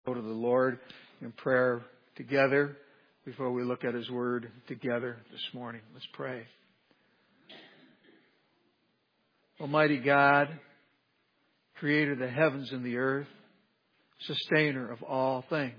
Go to the Lord in prayer together before we look at His Word together this morning. Let's pray. Almighty God, Creator of the heavens and the earth, Sustainer of all things,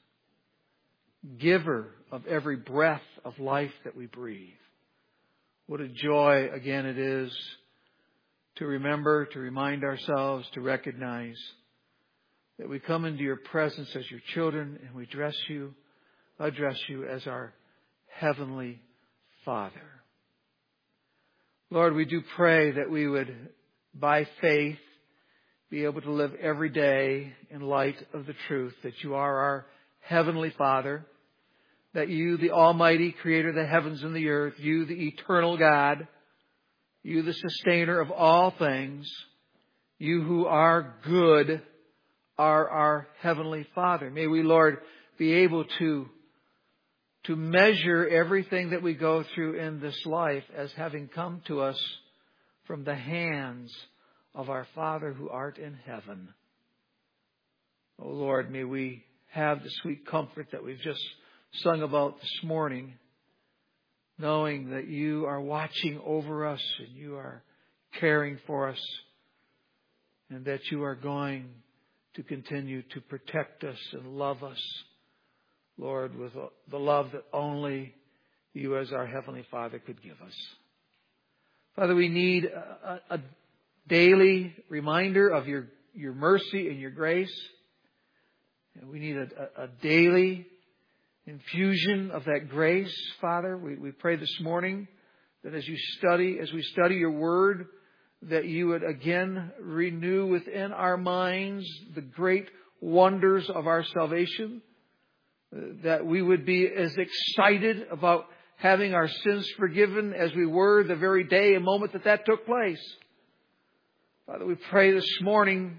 Giver of every breath of life that we breathe. What a joy again it is to remember, to remind ourselves, to recognize that we come into your presence as your children and we address you as our Heavenly Father. Lord, we do pray that we would, by faith, be able to live every day in light of the truth that you are our Heavenly Father, that you, the Almighty Creator of the heavens and the earth, you, the eternal God, you, the Sustainer of all things, you who are good, are our Heavenly Father. May we, Lord, be able to measure everything that we go through in this life as having come to us from the hands of our Father who art in heaven. Oh Lord, may we have the sweet comfort that we've just sung about this morning, knowing that you are watching over us and you are caring for us and that you are going to continue to protect us and love us, Lord, with the love that only you as our Heavenly Father could give us. Father, we need a daily reminder of your mercy and your grace. And we need a daily infusion of that grace, Father. We pray this morning that as we study your word, that you would again renew within our minds the great wonders of our salvation, that we would be as excited about having our sins forgiven as we were the very day and moment that took place. Father, we pray this morning,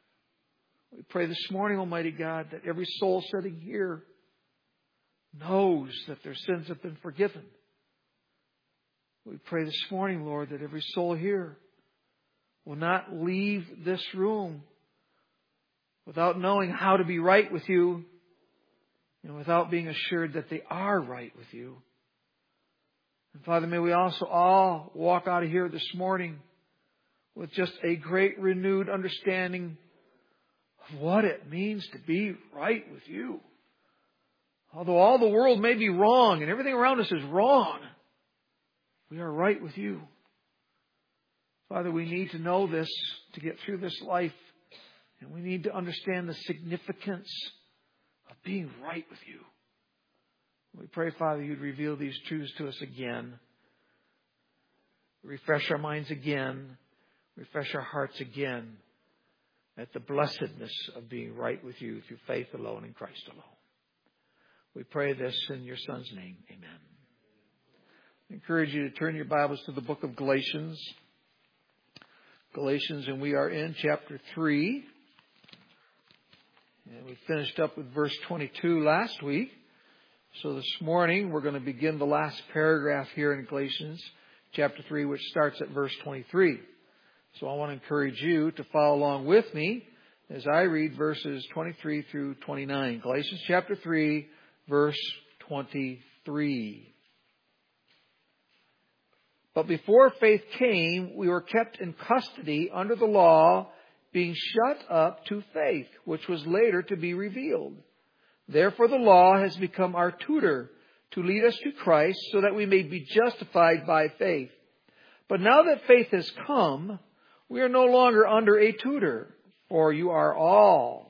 Almighty God, that every soul sitting here knows that their sins have been forgiven. We pray this morning, Lord, that every soul here will not leave this room without knowing how to be right with you and without being assured that they are right with you. And Father, may we also all walk out of here this morning with just a great renewed understanding of what it means to be right with you. Although all the world may be wrong and everything around us is wrong, we are right with you. Father, we need to know this to get through this life. And we need to understand the significance of being right with you. We pray, Father, you'd reveal these truths to us again. Refresh our minds again. Refresh our hearts again at the blessedness of being right with you through faith alone in Christ alone. We pray this in your Son's name. Amen. I encourage you to turn your Bibles to the book of Galatians. And we are in chapter 3. And we finished up with verse 22 last week. So this morning we're going to begin the last paragraph here in Galatians chapter 3, which starts at verse 23. So I want to encourage you to follow along with me as I read verses 23 through 29. Galatians chapter 3, verse 23. But before faith came, we were kept in custody under the law, being shut up to faith, which was later to be revealed. Therefore the law has become our tutor to lead us to Christ, so that we may be justified by faith. But now that faith has come, we are no longer under a tutor, for you are all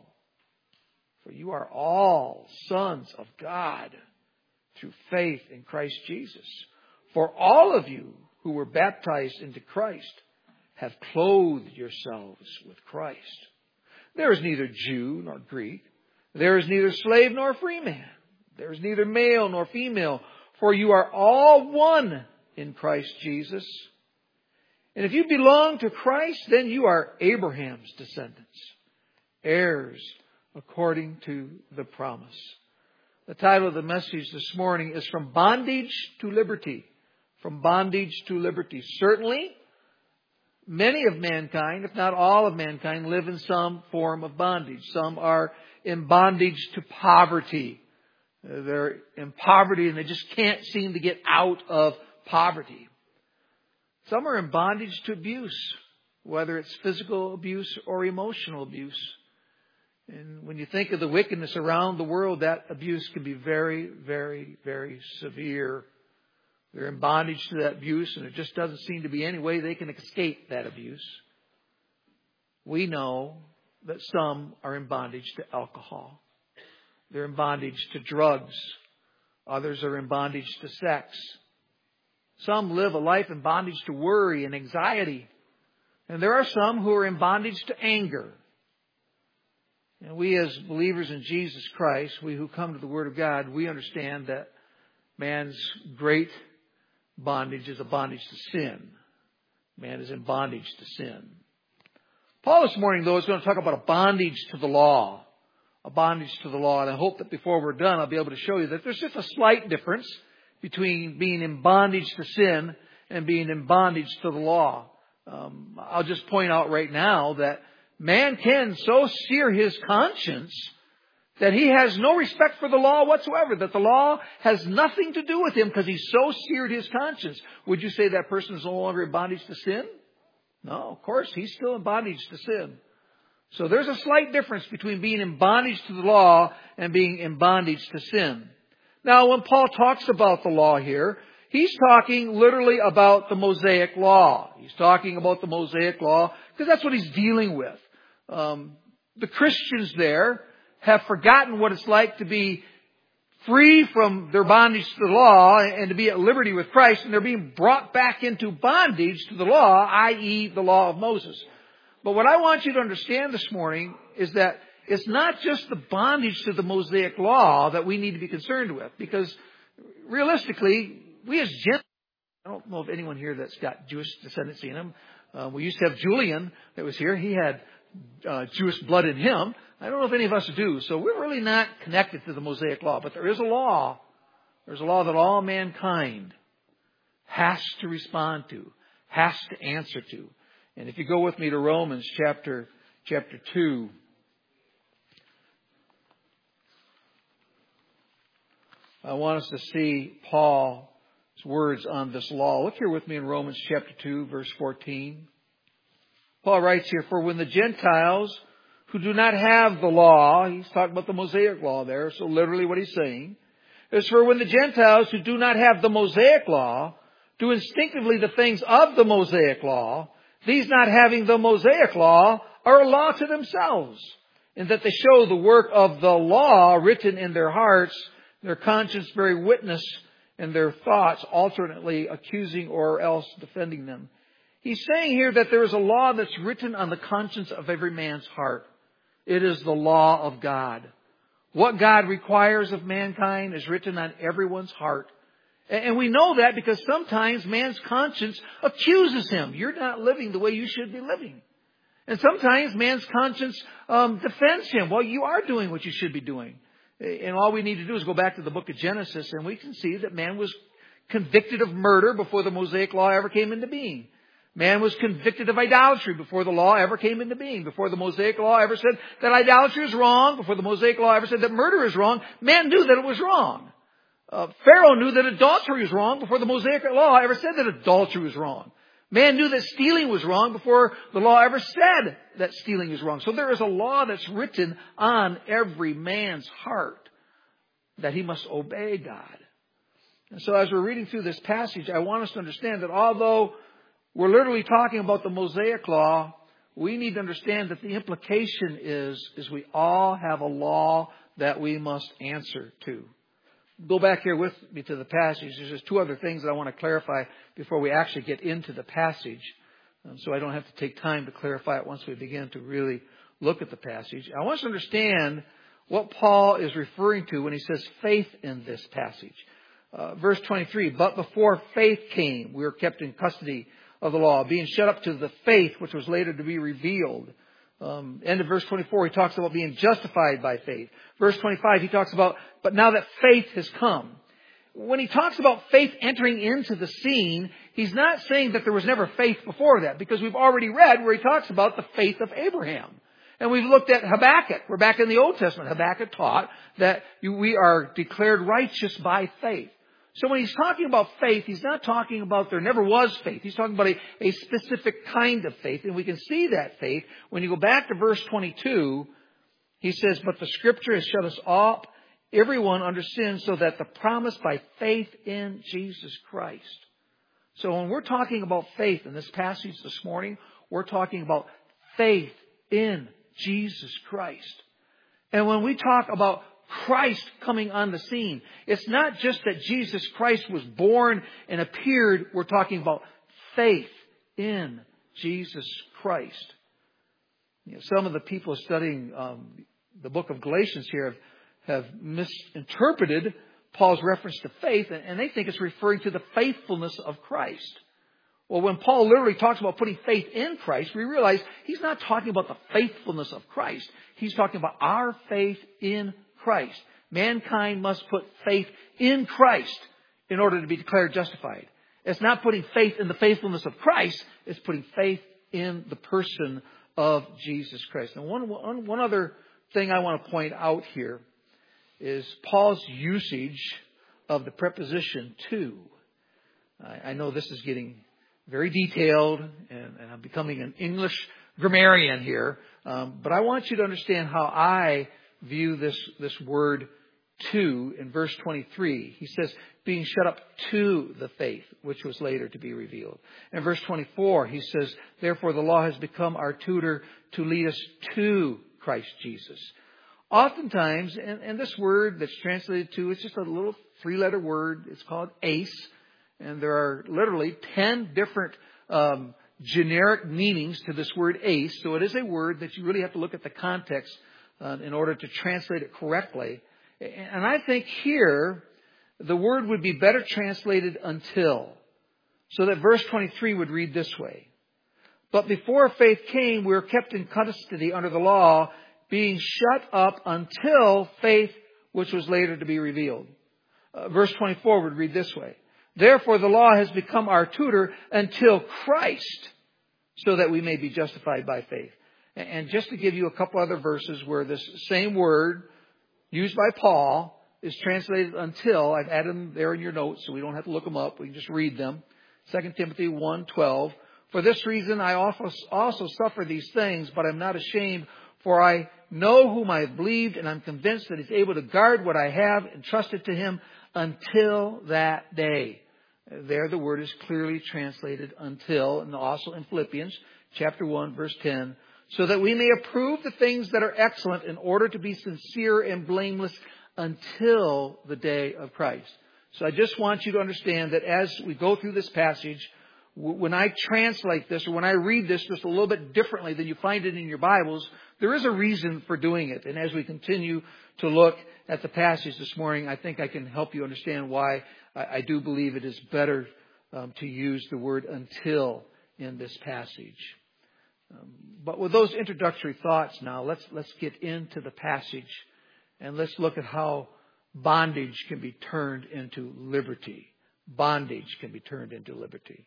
sons of God through faith in Christ Jesus. For all of you who were baptized into Christ have clothed yourselves with Christ. There is neither Jew nor Greek. There is neither slave nor free man. There is neither male nor female. For you are all one in Christ Jesus. And if you belong to Christ, then you are Abraham's descendants, heirs according to the promise. The title of the message this morning is From Bondage to Liberty. From bondage to liberty. Certainly, many of mankind, if not all of mankind, live in some form of bondage. Some are in bondage to poverty. They're in poverty and they just can't seem to get out of poverty. Some are in bondage to abuse, whether it's physical abuse or emotional abuse. And when you think of the wickedness around the world, that abuse can be very, very, very severe. They're in bondage to that abuse, and it just doesn't seem to be any way they can escape that abuse. We know that some are in bondage to alcohol. They're in bondage to drugs. Others are in bondage to sex. Some live a life in bondage to worry and anxiety. And there are some who are in bondage to anger. And we as believers in Jesus Christ, we who come to the Word of God, we understand that man's great bondage is a bondage to sin. Man is in bondage to sin. Paul this morning, though, is going to talk about a bondage to the law. A bondage to the law. And I hope that before we're done, I'll be able to show you that there's just a slight difference between being in bondage to sin and being in bondage to the law. I'll just point out right now that man can so sear his conscience that he has no respect for the law whatsoever, that the law has nothing to do with him because he's so seared his conscience. Would you say that person is no longer in bondage to sin? No, of course, he's still in bondage to sin. So there's a slight difference between being in bondage to the law and being in bondage to sin. Now, when Paul talks about the law here, he's talking literally about the Mosaic law. He's talking about the Mosaic law because that's what he's dealing with. The Christians there have forgotten what it's like to be free from their bondage to the law and to be at liberty with Christ, and they're being brought back into bondage to the law, i.e. the law of Moses. But what I want you to understand this morning is that it's not just the bondage to the Mosaic law that we need to be concerned with, because realistically, we as Gentiles, I don't know of anyone here that's got Jewish descendancy in him. We used to have Julian that was here. He had Jewish blood in him. I don't know if any of us do. So we're really not connected to the Mosaic law. But there is a law. There's a law that all mankind has to respond to, has to answer to. And if you go with me to Romans chapter 2. I want us to see Paul's words on this law. Look here with me in Romans chapter 2, verse 14. Paul writes here, "For when the Gentiles who do not have the law," he's talking about the Mosaic law there, so literally what he's saying is, "For when the Gentiles who do not have the Mosaic law do instinctively the things of the Mosaic law, these not having the Mosaic law are a law to themselves, in that they show the work of the law written in their hearts, their conscience bearing witness, and their thoughts alternately accusing or else defending them." He's saying here that there is a law that's written on the conscience of every man's heart. It is the law of God. What God requires of mankind is written on everyone's heart. And we know that because sometimes man's conscience accuses him. You're not living the way you should be living. And sometimes man's conscience defends him. Well, you are doing what you should be doing. And all we need to do is go back to the book of Genesis, and we can see that man was convicted of murder before the Mosaic law ever came into being. Man was convicted of idolatry before the law ever came into being. Before the Mosaic law ever said that idolatry is wrong, before the Mosaic law ever said that murder is wrong, man knew that it was wrong. Pharaoh knew that adultery was wrong before the Mosaic law ever said that adultery was wrong. Man knew that stealing was wrong before the law ever said that stealing is wrong. So there is a law that's written on every man's heart that he must obey God. And so as we're reading through this passage, I want us to understand that although we're literally talking about the Mosaic law, we need to understand that the implication is we all have a law that we must answer to. Go back here with me to the passage. There's just two other things that I want to clarify before we actually get into the passage. So I don't have to take time to clarify it once we begin to really look at the passage. I want us to understand what Paul is referring to when he says faith in this passage. Verse 23, "But before faith came, we were kept in custody of the law, being shut up to the faith which was later to be revealed." End of verse 24, he talks about being justified by faith. Verse 25, he talks about, "But now that faith has come." When he talks about faith entering into the scene, he's not saying that there was never faith before that, because we've already read where he talks about the faith of Abraham. And we've looked at Habakkuk. We're back in the Old Testament. Habakkuk taught that we are declared righteous by faith. So when he's talking about faith, he's not talking about there never was faith. He's talking about a specific kind of faith. And we can see that faith. When you go back to verse 22, he says, but the Scripture has shut us up, everyone under sin, so that the promise by faith in Jesus Christ. So when we're talking about faith in this passage this morning, we're talking about faith in Jesus Christ. And when we talk about Christ coming on the scene, it's not just that Jesus Christ was born and appeared. We're talking about faith in Jesus Christ. You know, some of the people studying the book of Galatians here have misinterpreted Paul's reference to faith, and they think it's referring to the faithfulness of Christ. Well, when Paul literally talks about putting faith in Christ, we realize he's not talking about the faithfulness of Christ. He's talking about our faith in Christ. Mankind must put faith in Christ in order to be declared justified. It's not putting faith in the faithfulness of Christ. It's putting faith in the person of Jesus Christ. And one other thing I want to point out here is Paul's usage of the preposition to. I know this is getting very detailed, and I'm becoming an English grammarian here. But I want you to understand how I view this word to in verse 23. He says, being shut up to the faith, which was later to be revealed. In verse 24, he says, therefore the law has become our tutor to lead us to Christ Jesus. Oftentimes, and this word that's translated to, it's just a little 3-letter word. It's called ace. And there are literally 10 different generic meanings to this word ace. So it is a word that you really have to look at the context in order to translate it correctly. And I think here the word would be better translated until. So that verse 23 would read this way. But before faith came, we were kept in custody under the law, being shut up until faith, which was later to be revealed. Verse 24 would read this way. Therefore the law has become our tutor until Christ, so that we may be justified by faith. And just to give you a couple other verses where this same word used by Paul is translated until, I've added them there in your notes so we don't have to look them up. We can just read them. 2 Timothy 1:12. For this reason I also suffer these things, but I'm not ashamed, for I know whom I have believed, and I'm convinced that He's able to guard what I have entrusted to Him until that day. There the word is clearly translated until, and also in Philippians chapter 1 verse 10, so that we may approve the things that are excellent in order to be sincere and blameless until the day of Christ. So I just want you to understand that as we go through this passage, when I translate this or when I read this just a little bit differently than you find it in your Bibles, there is a reason for doing it. And as we continue to look at the passage this morning, I think I can help you understand why I do believe it is better to use the word until in this passage. But with those introductory thoughts now, let's get into the passage and let's look at how bondage can be turned into liberty. Bondage can be turned into liberty.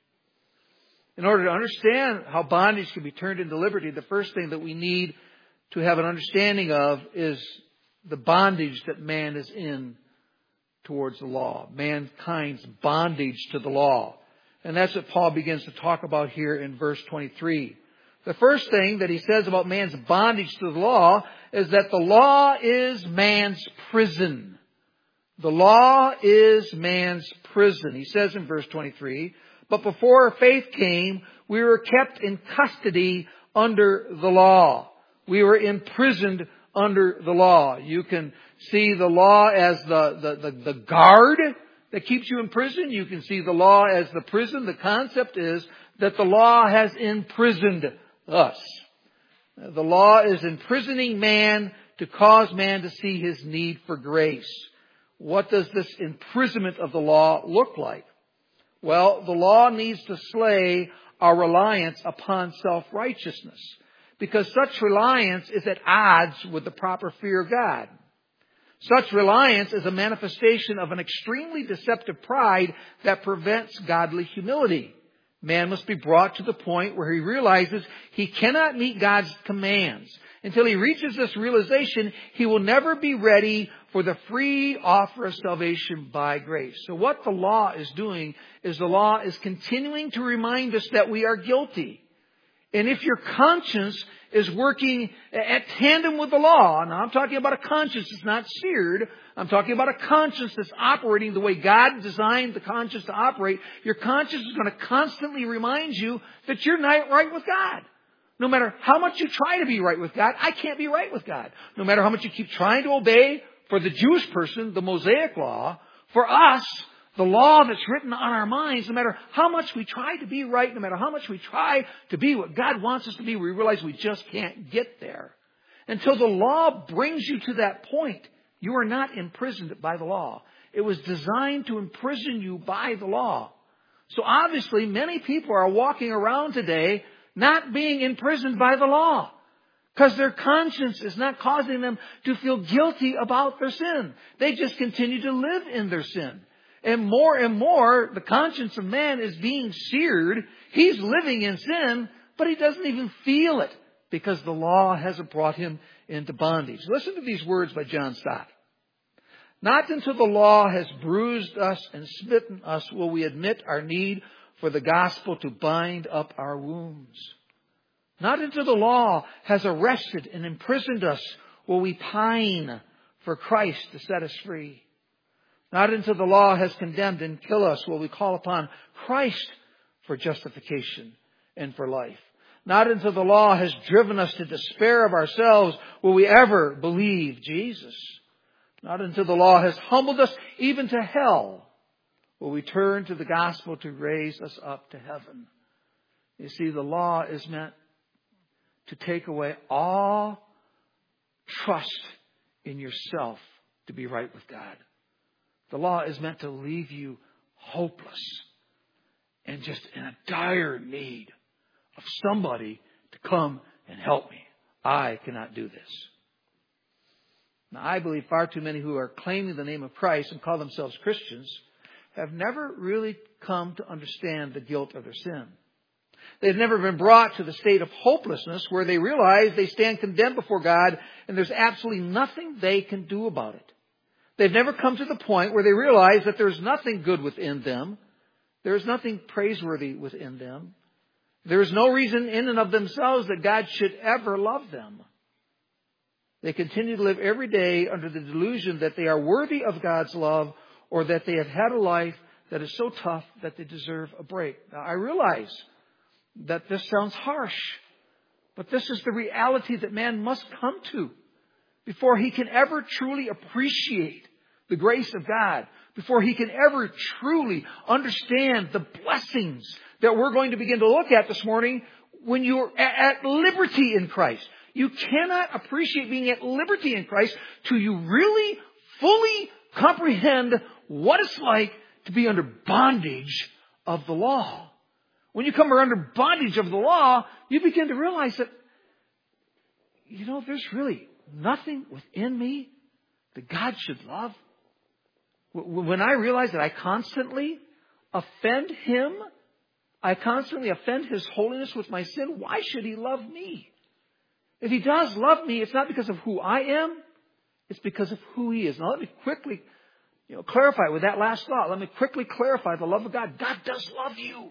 In order to understand how bondage can be turned into liberty, the first thing that we need to have an understanding of is the bondage that man is in towards the law. Mankind's bondage to the law. And that's what Paul begins to talk about here in verse 23. The first thing that he says about man's bondage to the law is that the law is man's prison. The law is man's prison. He says in verse 23, but before faith came, we were kept in custody under the law. We were imprisoned under the law. You can see the law as the guard that keeps you in prison. You can see the law as the prison. The concept is that the law has imprisoned us. The law is imprisoning man to cause man to see his need for grace. What does this imprisonment of the law look like? Well, the law needs to slay our reliance upon self-righteousness, because such reliance is at odds with the proper fear of God. Such reliance is a manifestation of an extremely deceptive pride that prevents godly humility. Man must be brought to the point where he realizes he cannot meet God's commands until he reaches this realization, he will never be ready for the free offer of salvation by grace. So what the law is doing is the law is continuing to remind us that we are guilty. And if your conscience is working at tandem with the law, now I'm talking about a conscience that's not seared, I'm talking about a conscience that's operating the way God designed the conscience to operate, your conscience is going to constantly remind you that you're not right with God. No matter how much you try to be right with God, I can't be right with God. No matter how much you keep trying to obey, for the Jewish person, the Mosaic law, for us, the law that's written on our minds, no matter how much we try to be right, no matter how much we try to be what God wants us to be, we realize we just can't get there. Until the law brings you to that point, you are not imprisoned by the law. It was designed to imprison you by the law. So obviously, many people are walking around today not being imprisoned by the law, because their conscience is not causing them to feel guilty about their sin. They just continue to live in their sin. And more, the conscience of man is being seared. He's living in sin, but he doesn't even feel it because the law hasn't brought him into bondage. Listen to these words by John Stott. Not until the law has bruised us and smitten us will we admit our need for the gospel to bind up our wounds. Not until the law has arrested and imprisoned us will we pine for Christ to set us free. Not until the law has condemned and killed us will we call upon Christ for justification and for life. Not until the law has driven us to despair of ourselves will we ever believe Jesus. Not until the law has humbled us even to hell will we turn to the gospel to raise us up to heaven. You see, the law is meant to take away all trust in yourself to be right with God. The law is meant to leave you hopeless and just in a dire need of somebody to come and help me. I cannot do this. Now, I believe far too many who are claiming the name of Christ and call themselves Christians have never really come to understand the guilt of their sin. They've never been brought to the state of hopelessness where they realize they stand condemned before God and there's absolutely nothing they can do about it. They've never come to the point where they realize that there's nothing good within them. There's nothing praiseworthy within them. There is no reason in and of themselves that God should ever love them. They continue to live every day under the delusion that they are worthy of God's love or that they have had a life that is so tough that they deserve a break. Now, I realize that this sounds harsh, but this is the reality that man must come to before he can ever truly appreciate the grace of God, before he can ever truly understand the blessings that we're going to begin to look at this morning when you're at liberty in Christ. You cannot appreciate being at liberty in Christ till you really fully comprehend what it's like to be under bondage of the law. When you come under bondage of the law, you begin to realize that, there's really nothing within me that God should love. When I realize that I constantly offend Him, I constantly offend His holiness with my sin, why should He love me? If He does love me, it's not because of who I am, it's because of who He is. Now let me quickly clarify with that last thought. Let me quickly clarify the love of God. God does love you.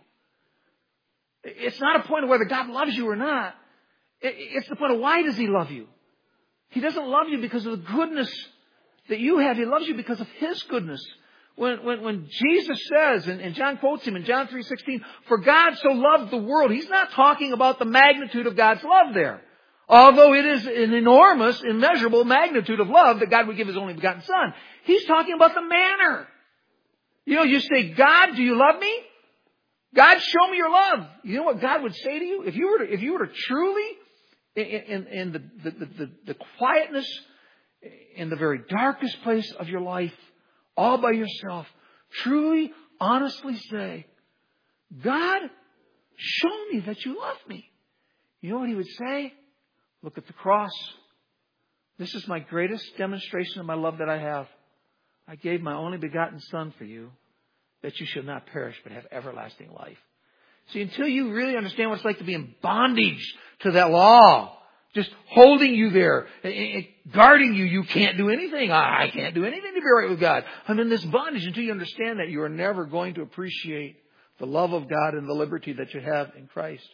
It's not a point of whether God loves you or not. It's the point of why does He love you? He doesn't love you because of the goodness that you have. He loves you because of His goodness. When Jesus says, and John quotes Him in John 3:16, for God so loved the world, He's not talking about the magnitude of God's love there. Although it is an enormous, immeasurable magnitude of love that God would give His only begotten Son. He's talking about the manner. You say, God, do you love me? God, show me your love. You know what God would say to you? If you were to truly, in the quietness, in the very darkest place of your life, all by yourself, truly, honestly say, God, show me that you love me. You know what He would say? Look at the cross. This is my greatest demonstration of my love that I have. I gave my only begotten Son for you, that you should not perish but have everlasting life. See, until you really understand what it's like to be in bondage to that law, just holding you there, guarding you. You can't do anything. I can't do anything to be right with God. I'm in this bondage. Until you understand that, you are never going to appreciate the love of God and the liberty that you have in Christ.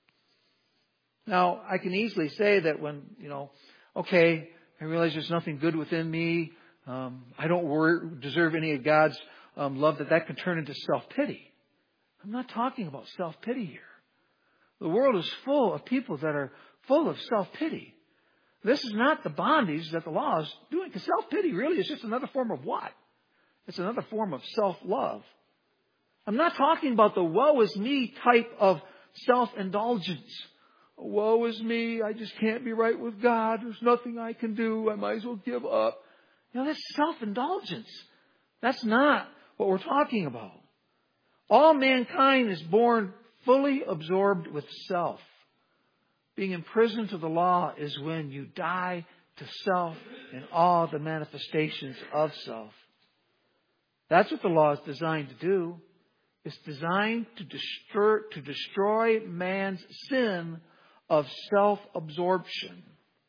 Now, I can easily say that when, okay, I realize there's nothing good within me. I don't deserve any of God's love, that can turn into self-pity. I'm not talking about self-pity here. The world is full of people that are full of self-pity. This is not the bondage that the law is doing, because self-pity really is just another form of what? It's another form of self-love. I'm not talking about the woe is me type of self-indulgence. Woe is me, I just can't be right with God. There's nothing I can do. I might as well give up. That's self-indulgence. That's not what we're talking about. All mankind is born fully absorbed with self. Being imprisoned to the law is when you die to self and all the manifestations of self. That's what the law is designed to do. It's designed to destroy man's sin of self-absorption.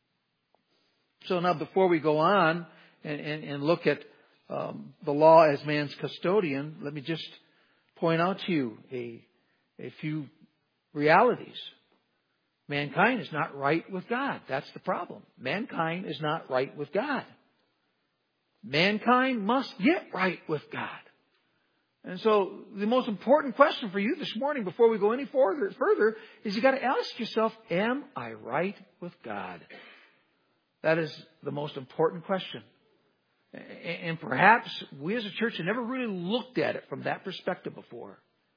So now, before we go on and look at the law as man's custodian, let me just point out to you a few realities. Mankind is not right with God. That's the problem. Mankind is not right with God. Mankind must get right with God. And so the most important question for you this morning, before we go any further, is you got to ask yourself, am I right with God? That is the most important question. And perhaps we as a church have never really looked at it from that perspective before.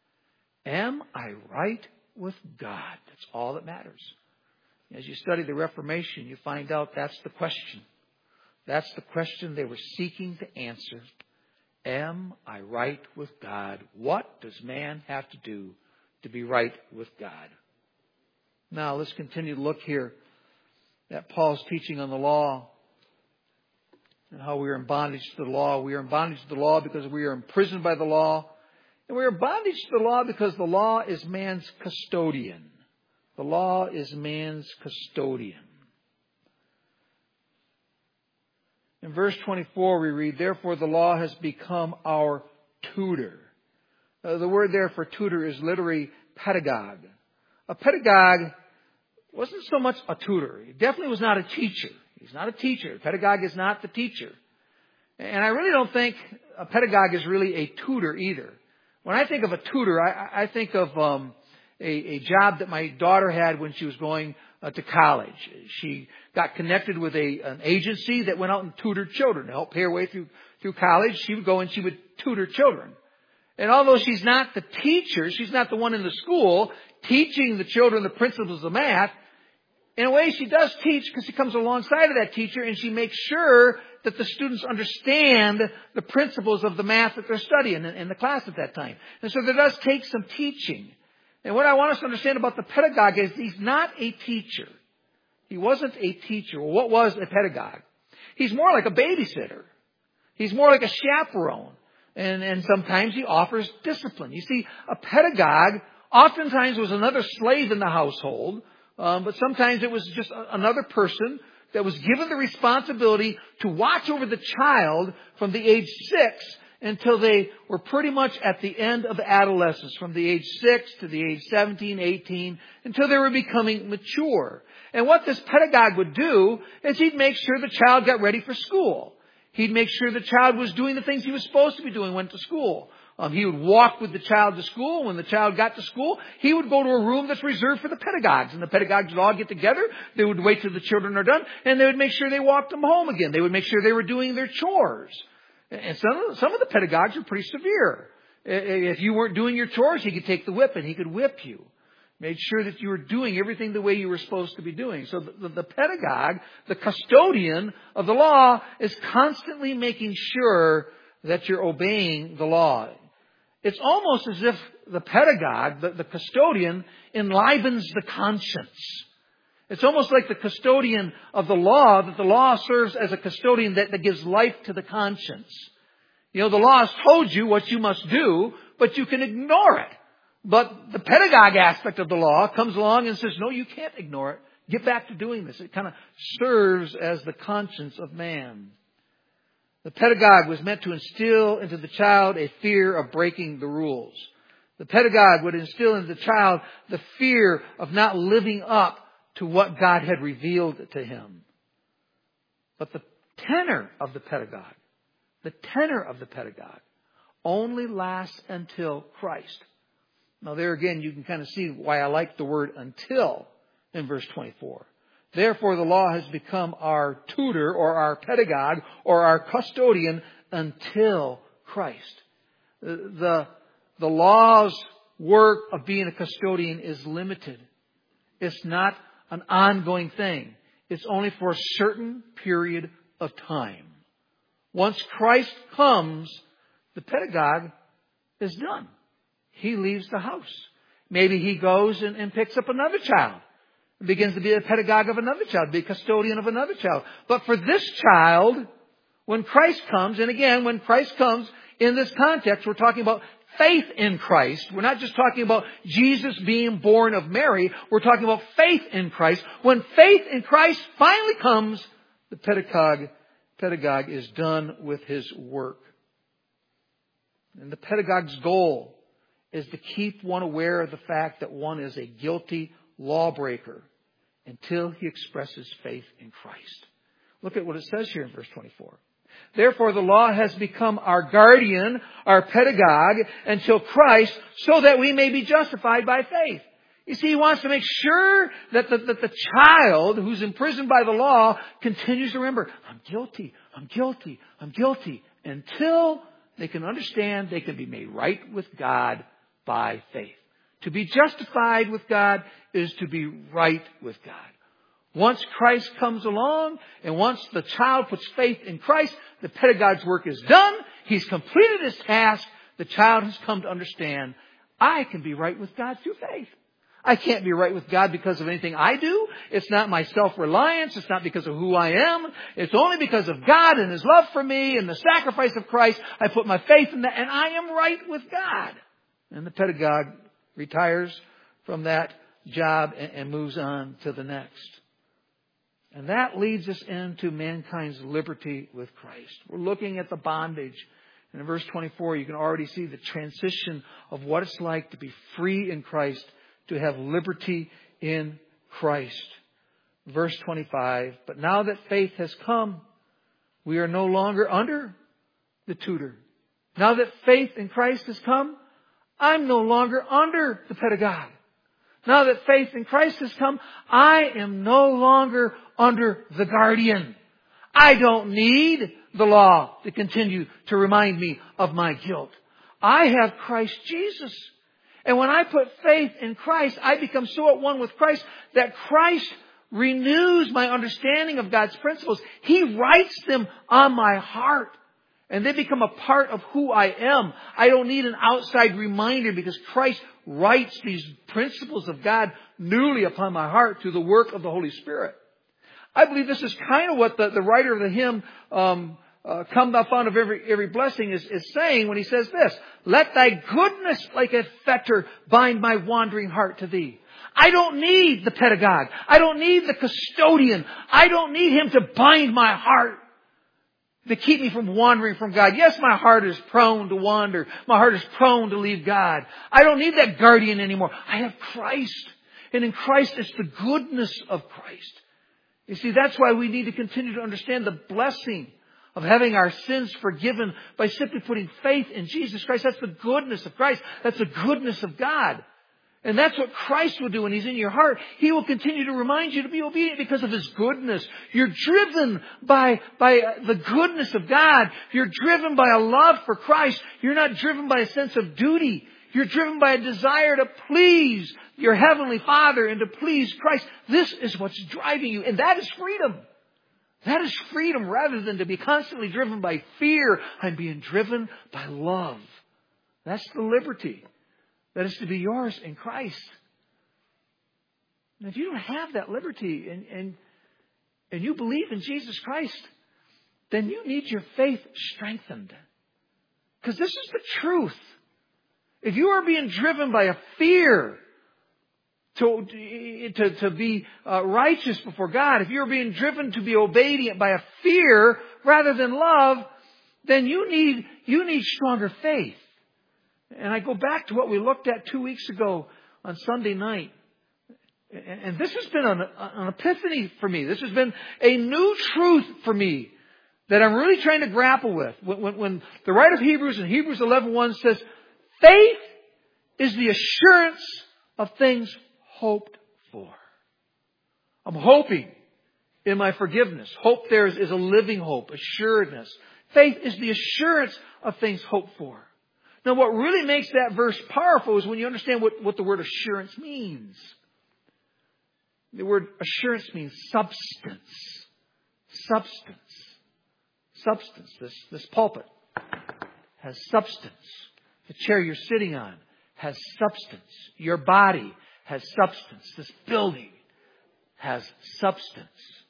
Am I right with God? That's all that matters. As you study the Reformation, you find out that's the question. That's the question they were seeking to answer. Am I right with God? What does man have to do to be right with God? Now, let's continue to look here at Paul's teaching on the law and how we are in bondage to the law. We are in bondage to the law because we are imprisoned by the law. And we are in bondage to the law because the law is man's custodian. The law is man's custodian. In verse 24 we read, therefore the law has become our tutor. The word there for tutor is literally pedagogue. A pedagogue wasn't so much a tutor. He definitely was not a teacher. He's not a teacher. A pedagogue is not the teacher. And I really don't think a pedagogue is really a tutor either. When I think of a tutor, I think of a job that my daughter had when she was going to college. She got connected with an agency that went out and tutored children to help pay her way through college. She would go and she would tutor children. And although she's not the teacher, she's not the one in the school teaching the children the principles of math, in a way she does teach because she comes alongside of that teacher and she makes sure that the students understand the principles of the math that they're studying in the class at that time. And so there does take some teaching. And what I want us to understand about the pedagogue is he's not a teacher. He wasn't a teacher. Well, what was a pedagogue? He's more like a babysitter. He's more like a chaperone. And sometimes he offers discipline. You see, a pedagogue oftentimes was another slave in the household. But sometimes it was just another person that was given the responsibility to watch over the child from the age 6 until they were pretty much at the end of adolescence, from the age 6 to the age 17, 18, until they were becoming mature. And what this pedagogue would do is he'd make sure the child got ready for school. He'd make sure the child was doing the things he was supposed to be doing, went to school. He would walk with the child to school. When the child got to school, he would go to a room that's reserved for the pedagogues. And the pedagogues would all get together. They would wait till the children are done. And they would make sure they walked them home again. They would make sure they were doing their chores. And some of the pedagogues are pretty severe. If you weren't doing your chores, he could take the whip and he could whip you. Made sure that you were doing everything the way you were supposed to be doing. So the pedagogue, the custodian of the law, is constantly making sure that you're obeying the law. It's almost as if the pedagogue, the custodian, enlivens the conscience. It's almost like the custodian of the law, that the law serves as a custodian that gives life to the conscience. The law has told you what you must do, but you can ignore it. But the pedagogue aspect of the law comes along and says, no, you can't ignore it. get back to doing this. It kind of serves as the conscience of man. The pedagogue was meant to instill into the child a fear of breaking the rules. The pedagogue would instill into the child the fear of not living up to what God had revealed to him. But the tenor of the pedagogue only lasts until Christ. Now there again, you can kind of see why I like the word until in verse 24. Therefore the law has become our tutor or our pedagogue or our custodian until Christ. The law's work of being a custodian is limited. It's not an ongoing thing. It's only for a certain period of time. Once Christ comes, the pedagogue is done. He leaves the house. Maybe he goes and picks up another child. Begins to be a pedagogue of another child, be a custodian of another child. But for this child, when Christ comes, and again, when Christ comes in this context, we're talking about faith in Christ. We're not just talking about Jesus being born of Mary. We're talking about faith in Christ. When faith in Christ finally comes, the pedagogue is done with his work. And the pedagogue's goal is to keep one aware of the fact that one is a guilty lawbreaker until he expresses faith in Christ. Look at what it says here in verse 24. Therefore the law has become our guardian, our pedagogue, until Christ, so that we may be justified by faith. You see, he wants to make sure that the child who's imprisoned by the law continues to remember, I'm guilty, I'm guilty, I'm guilty, until they can understand they can be made right with God by faith. To be justified with God is to be right with God. Once Christ comes along, and once the child puts faith in Christ, the pedagogue's work is done. He's completed his task. The child has come to understand, I can be right with God through faith. I can't be right with God because of anything I do. It's not my self-reliance. It's not because of who I am. It's only because of God and His love for me and the sacrifice of Christ. I put my faith in that, and I am right with God. And the pedagogue retires from that job and moves on to the next. And that leads us into mankind's liberty with Christ. We're looking at the bondage. And in verse 24, you can already see the transition of what it's like to be free in Christ, to have liberty in Christ. Verse 25, but now that faith has come, we are no longer under the tutor. Now that faith in Christ has come, I'm no longer under the pedagogue. Now that faith in Christ has come, I am no longer under the guardian. I don't need the law to continue to remind me of my guilt. I have Christ Jesus. And when I put faith in Christ, I become so at one with Christ that Christ renews my understanding of God's principles. He writes them on my heart. And they become a part of who I am. I don't need an outside reminder because Christ writes these principles of God newly upon my heart through the work of the Holy Spirit. I believe this is kind of what the writer of the hymn, Come Thou Fount of Every Blessing, is saying when he says this, let Thy goodness like a fetter bind my wandering heart to Thee. I don't need the pedagogue. I don't need the custodian. I don't need him to bind my heart, to keep me from wandering from God. Yes, my heart is prone to wander. My heart is prone to leave God. I don't need that guardian anymore. I have Christ. And in Christ, it's the goodness of Christ. You see, that's why we need to continue to understand the blessing of having our sins forgiven by simply putting faith in Jesus Christ. That's the goodness of Christ. That's the goodness of God. And that's what Christ will do when He's in your heart. He will continue to remind you to be obedient because of His goodness. You're driven by the goodness of God. You're driven by a love for Christ. You're not driven by a sense of duty. You're driven by a desire to please your Heavenly Father and to please Christ. This is what's driving you. And that is freedom. That is freedom rather than to be constantly driven by fear. I'm being driven by love. That's the liberty that is to be yours in Christ. And if you don't have that liberty and you believe in Jesus Christ, then you need your faith strengthened. Because this is the truth. If you are being driven by a fear to be righteous before God, if you're being driven to be obedient by a fear rather than love, then you need stronger faith. And I go back to what we looked at 2 weeks ago on Sunday night. And this has been an epiphany for me. This has been a new truth for me that I'm really trying to grapple with. When the writer of Hebrews in Hebrews 11:1 says, faith is the assurance of things hoped for. I'm hoping in my forgiveness. Hope there is a living hope, assuredness. Faith is the assurance of things hoped for. Now, what really makes that verse powerful is when you understand what the word assurance means. The word assurance means substance. Substance. Substance. This pulpit has substance. The chair you're sitting on has substance. Your body has substance. This building has substance.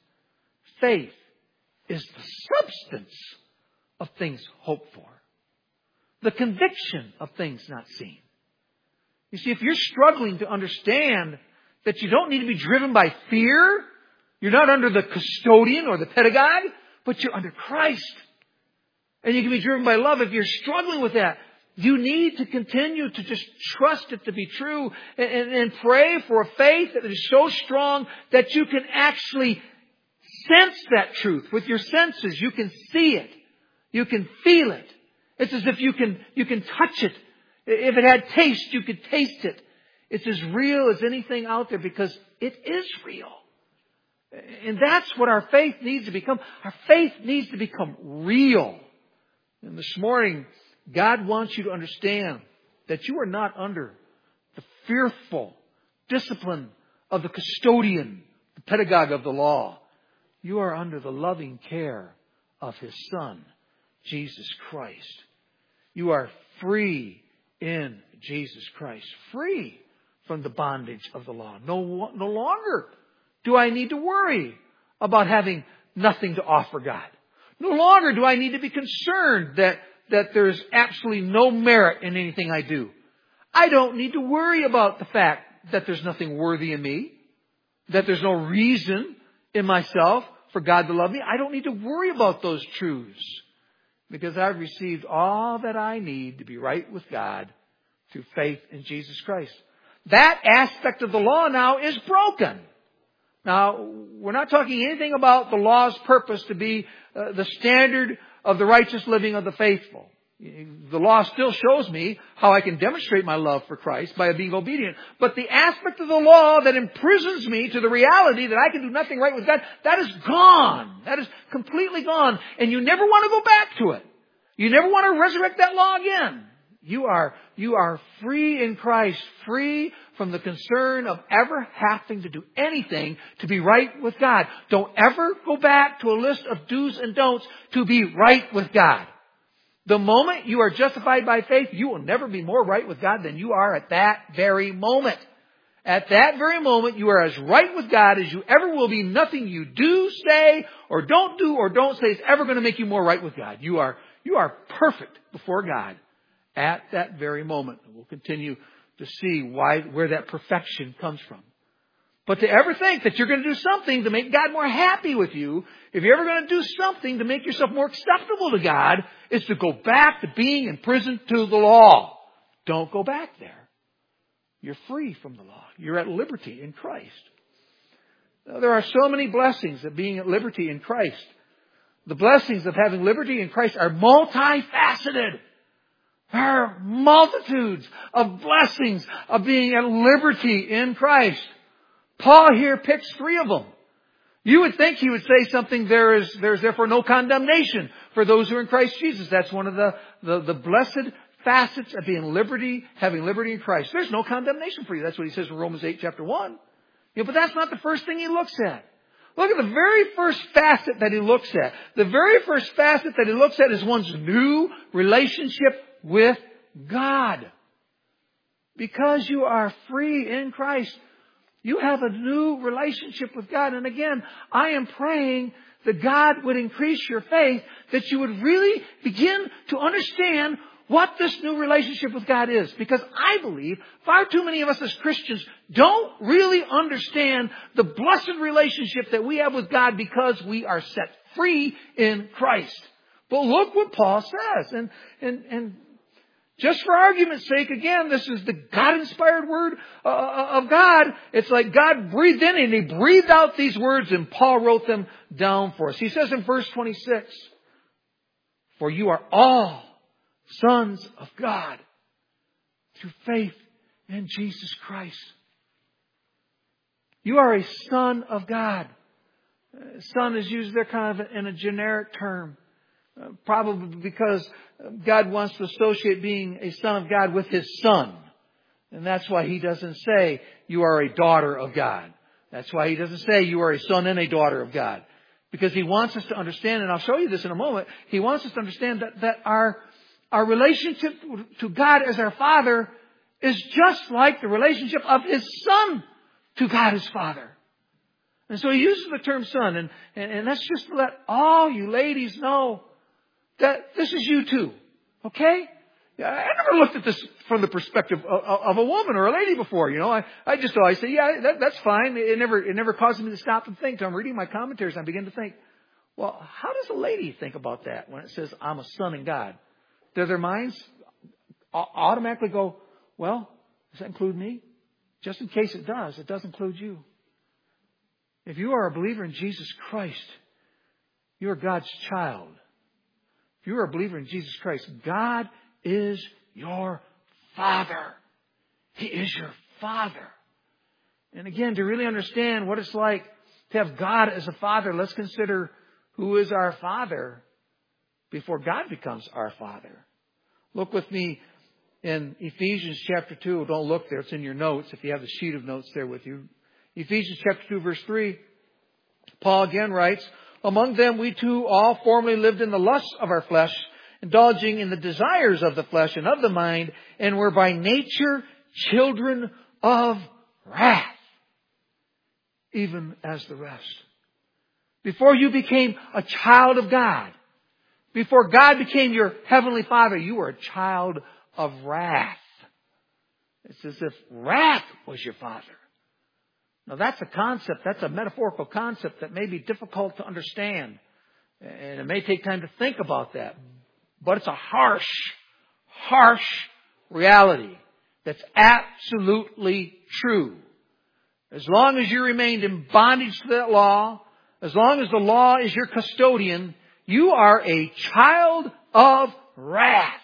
Faith is the substance of things hoped for. The conviction of things not seen. You see, if you're struggling to understand that you don't need to be driven by fear, you're not under the custodian or the pedagogue, but you're under Christ. And you can be driven by love. If you're struggling with that, you need to continue to just trust it to be true and pray for a faith that is so strong that you can actually sense that truth with your senses. You can see it. You can feel it. It's as if you can touch it. If it had taste, you could taste it. It's as real as anything out there because it is real. And that's what our faith needs to become. Our faith needs to become real. And this morning, God wants you to understand that you are not under the fearful discipline of the custodian, the pedagogue of the law. You are under the loving care of His Son, Jesus Christ. You are free in Jesus Christ. Free from the bondage of the law. No longer do I need to worry about having nothing to offer God. No longer do I need to be concerned that there's absolutely no merit in anything I do. I don't need to worry about the fact that there's nothing worthy in me, that there's no reason in myself for God to love me. I don't need to worry about those truths because I've received all that I need to be right with God through faith in Jesus Christ. That aspect of the law now is broken. Now, we're not talking anything about the law's purpose to be the standard of the righteous living of the faithful. The law still shows me how I can demonstrate my love for Christ by being obedient. But the aspect of the law that imprisons me to the reality that I can do nothing right with God, that is gone. That is completely gone. And you never want to go back to it. You never want to resurrect that law again. You are free in Christ, free from the concern of ever having to do anything to be right with God. Don't ever go back to a list of do's and don'ts to be right with God. The moment you are justified by faith, you will never be more right with God than you are at that very moment. At that very moment, you are as right with God as you ever will be. Nothing you do, say, or don't say is ever going to make you more right with God. You are perfect before God at that very moment. We'll continue to see where that perfection comes from. But to ever think that you're going to do something to make God more happy with you, if you're ever going to do something to make yourself more acceptable to God, it's to go back to being in prison to the law. Don't go back there. You're free from the law. You're at liberty in Christ. Now, there are so many blessings of being at liberty in Christ. The blessings of having liberty in Christ are multifaceted. There are multitudes of blessings of being at liberty in Christ. Paul here picks 3 of them. You would think he would say something, there's therefore no condemnation for those who are in Christ Jesus. That's one of the blessed facets of being liberty, having liberty in Christ. There's no condemnation for you. That's what he says in Romans 8, chapter 1. But that's not the first thing he looks at. Look at the very first facet that he looks at. The very first facet that he looks at is one's new relationship with God. Because you are free in Christ, you have a new relationship with God. And again, I am praying that God would increase your faith, that you would really begin to understand what this new relationship with God is. Because I believe far too many of us as Christians don't really understand the blessed relationship that we have with God because we are set free in Christ. But look what Paul says. And just for argument's sake, again, this is the God-inspired word of God. It's like God breathed in and He breathed out these words and Paul wrote them down for us. He says in verse 26, "For you are all sons of God through faith in Jesus Christ." You are a son of God. Son is used there kind of in a generic term. Probably because God wants to associate being a son of God with His Son. And that's why He doesn't say you are a daughter of God. That's why He doesn't say you are a son and a daughter of God. Because He wants us to understand, and I'll show you this in a moment, He wants us to understand that our relationship to God as our Father is just like the relationship of His Son to God as Father. And so He uses the term son, and that's just to let all you ladies know that this is you too. Okay? I never looked at this from the perspective of a woman or a lady before. You know, I just always say, yeah, that's fine. It never causes me to stop and think. So I'm reading my commentaries and I begin to think, well, how does a lady think about that when it says I'm a son in God? Do their minds automatically go, well, does that include me? Just in case it does include you. If you are a believer in Jesus Christ, you are God's child. If you are a believer in Jesus Christ, God is your Father. He is your Father. And again, to really understand what it's like to have God as a Father, let's consider who is our Father before God becomes our Father. Look with me in Ephesians chapter 2. Don't look there. It's in your notes if you have the sheet of notes there with you. Ephesians chapter 2 verse 3. Paul again writes, "Among them we too all formerly lived in the lusts of our flesh, indulging in the desires of the flesh and of the mind, and were by nature children of wrath, even as the rest." Before you became a child of God, before God became your heavenly Father, you were a child of wrath. It's as if wrath was your father. Now that's a concept, that's a metaphorical concept that may be difficult to understand. And it may take time to think about that. But it's a harsh reality that's absolutely true. As long as you remained in bondage to that law, as long as the law is your custodian, you are a child of wrath,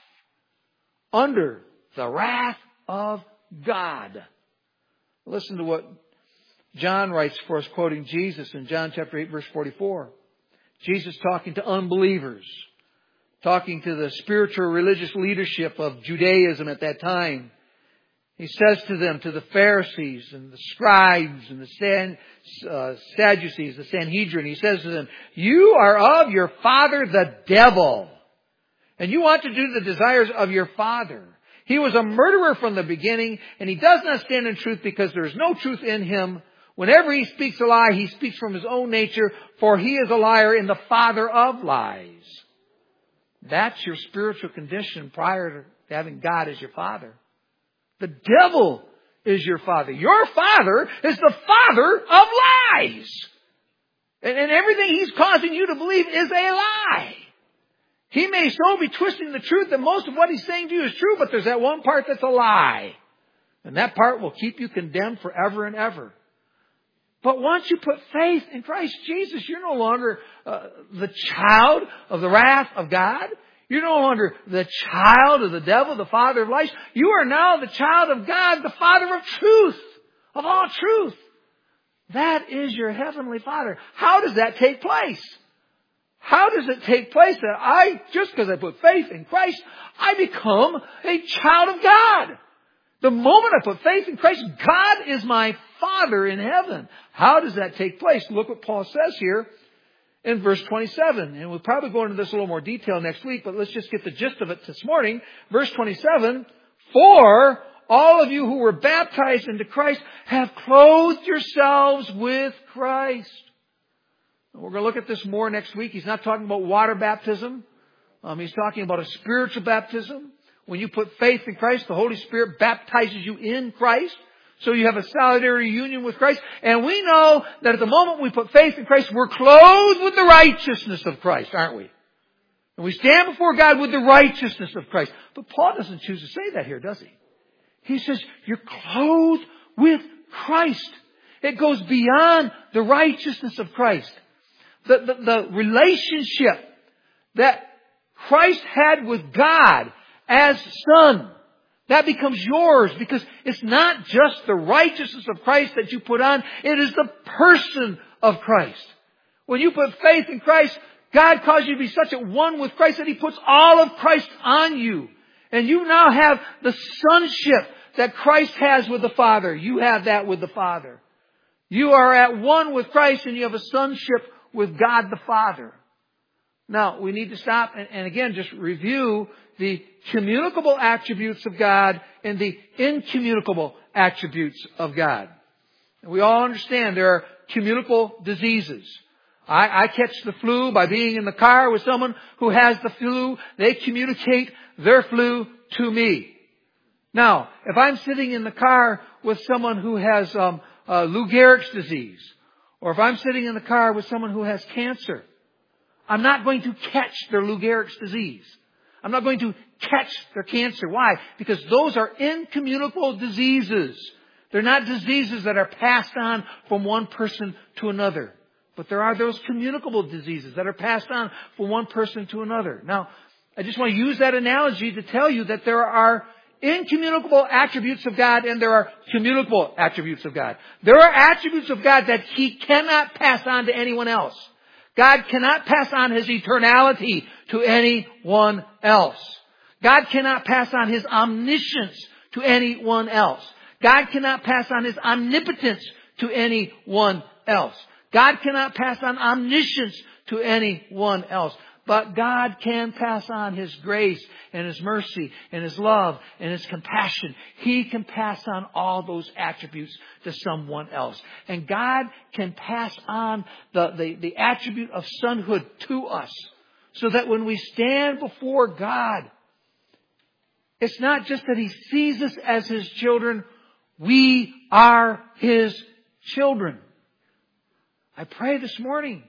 under the wrath of God. Listen to what John writes for us, quoting Jesus in John chapter 8, verse 44. Jesus talking to unbelievers, talking to the spiritual religious leadership of Judaism at that time. He says to them, to the Pharisees and the scribes and the Sadducees, the Sanhedrin, He says to them, "You are of your father the devil, and you want to do the desires of your father. He was a murderer from the beginning, and he does not stand in truth because there is no truth in him. Whenever he speaks a lie, he speaks from his own nature, for he is a liar and the father of lies." That's your spiritual condition prior to having God as your father. The devil is your father. Your father is the father of lies. And everything he's causing you to believe is a lie. He may so be twisting the truth that most of what he's saying to you is true, but there's that one part that's a lie. And that part will keep you condemned forever and ever. But once you put faith in Christ Jesus, you're no longer the child of the wrath of God. You're no longer the child of the devil, the father of lies. You are now the child of God, the Father of truth, of all truth. That is your heavenly Father. How does that take place? How does it take place that just because I put faith in Christ, I become a child of God? The moment I put faith in Christ, God is my Father in heaven. How does that take place? Look what Paul says here in verse 27. And we'll probably go into this a little more detail next week, but let's just get the gist of it this morning. Verse 27, "For all of you who were baptized into Christ have clothed yourselves with Christ." We're going to look at this more next week. He's not talking about water baptism. He's talking about a spiritual baptism. When you put faith in Christ, the Holy Spirit baptizes you in Christ. So you have a solidary union with Christ. And we know that at the moment we put faith in Christ, we're clothed with the righteousness of Christ, aren't we? And we stand before God with the righteousness of Christ. But Paul doesn't choose to say that here, does he? He says, you're clothed with Christ. It goes beyond the righteousness of Christ. The relationship that Christ had with God as Son, that becomes yours, because it's not just the righteousness of Christ that you put on. It is the person of Christ. When you put faith in Christ, God calls you to be such at one with Christ that He puts all of Christ on you. And you now have the sonship that Christ has with the Father. You have that with the Father. You are at one with Christ and you have a sonship with God the Father. Now, we need to stop and again just review the communicable attributes of God and the incommunicable attributes of God. And we all understand there are communicable diseases. I catch the flu by being in the car with someone who has the flu. They communicate their flu to me. Now, if I'm sitting in the car with someone who has Lou Gehrig's disease, or if I'm sitting in the car with someone who has cancer, I'm not going to catch their Lou Gehrig's disease. I'm not going to catch their cancer. Why? Because those are incommunicable diseases. They're not diseases that are passed on from one person to another. But there are those communicable diseases that are passed on from one person to another. Now, I just want to use that analogy to tell you that there are incommunicable attributes of God and there are communicable attributes of God. There are attributes of God that He cannot pass on to anyone else. God cannot pass on His eternality to anyone else. God cannot pass on His omniscience to anyone else. God cannot pass on His omnipotence to anyone else. God cannot pass on omniscience to anyone else. But God can pass on His grace and His mercy and His love and His compassion. He can pass on all those attributes to someone else. And God can pass on the attribute of sonhood to us. So that when we stand before God, it's not just that He sees us as His children. We are His children. I pray this morning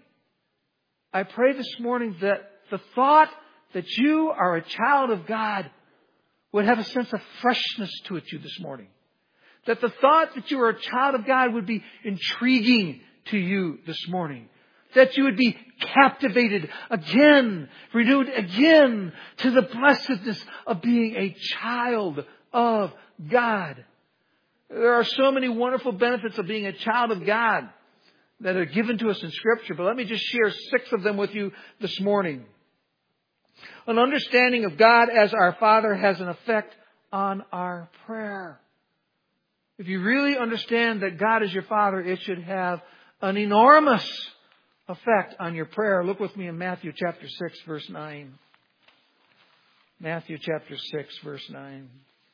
that the thought that you are a child of God would have a sense of freshness to it this morning. That the thought that you are a child of God would be intriguing to you this morning. That you would be captivated again, renewed again to the blessedness of being a child of God. There are so many wonderful benefits of being a child of God that are given to us in Scripture, but let me just share 6 of them with you this morning. An understanding of God as our Father has an effect on our prayer. If you really understand that God is your Father, it should have an enormous effect on your prayer. Look with me in Matthew chapter 6, verse 9. Matthew chapter 6, verse 9.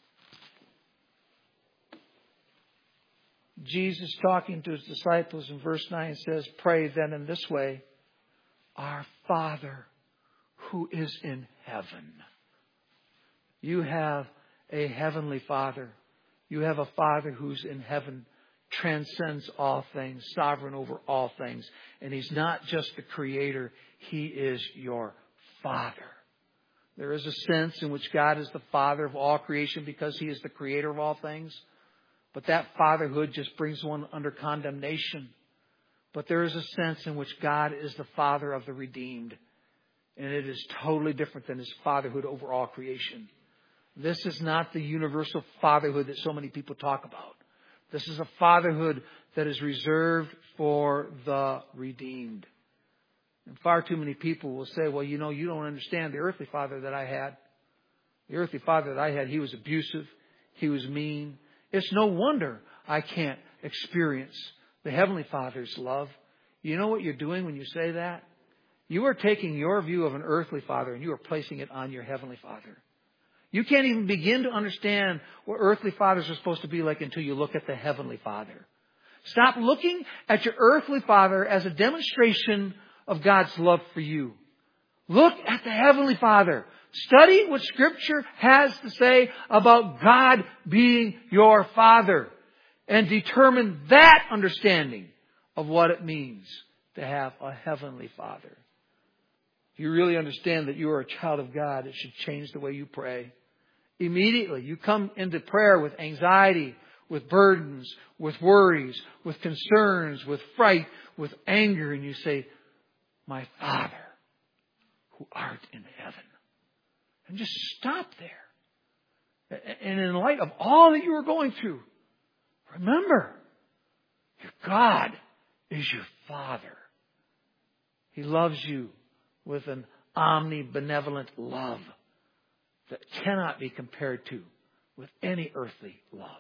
Jesus talking to His disciples in verse 9 says, "Pray then in this way, Our Father who is in heaven." You have a heavenly Father. You have a Father who's in heaven, transcends all things, sovereign over all things. And He's not just the Creator, He is your Father. There is a sense in which God is the Father of all creation because He is the Creator of all things. But that fatherhood just brings one under condemnation. But there is a sense in which God is the Father of the redeemed. And it is totally different than His fatherhood over all creation. This is not the universal fatherhood that so many people talk about. This is a fatherhood that is reserved for the redeemed. And far too many people will say, well, you don't understand the earthly father that I had. The earthly father that I had, he was abusive. He was mean. It's no wonder I can't experience the Heavenly Father's love. You know what you're doing when you say that? You are taking your view of an earthly father and you are placing it on your Heavenly Father. You can't even begin to understand what earthly fathers are supposed to be like until you look at the Heavenly Father. Stop looking at your earthly father as a demonstration of God's love for you. Look at the Heavenly Father, Study what Scripture has to say about God being your Father and determine that understanding of what it means to have a Heavenly Father. If you really understand that you are a child of God, it should change the way you pray. Immediately, you come into prayer with anxiety, with burdens, with worries, with concerns, with fright, with anger, and you say, "My Father, who art in heaven." And just stop there. And in light of all that you are going through, remember, your God is your Father. He loves you with an omnibenevolent love that cannot be compared to with any earthly love.